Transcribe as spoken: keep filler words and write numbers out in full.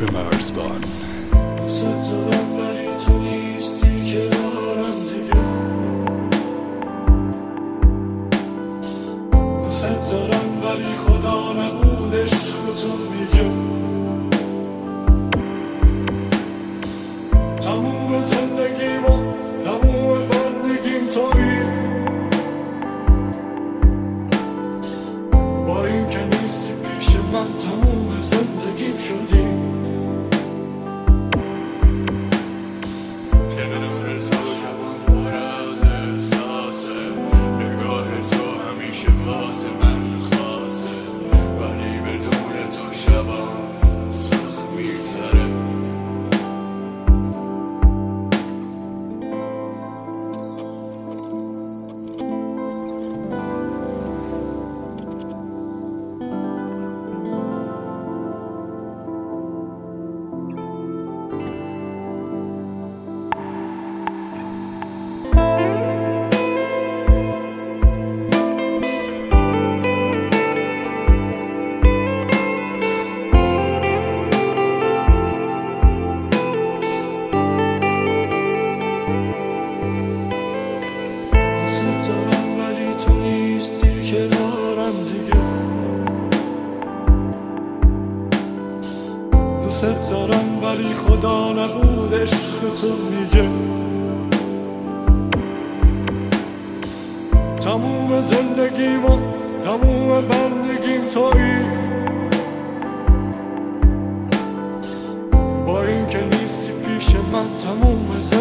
مرزبان. دوست دارم ولی تو نیستی کنارم دیگه. دوست دارم ولی خدا نبود عشق تو میگه. تموم زندگیم و تموم بندگیم تویی. با این که نیستی پیش من تموم زندگیم شدی. دوست دارم ولی خدا نبود عشق تو میگه. تموم زندگیم و تموم بندگیم تویی. با این که نیستی پیش من تموم زندگیم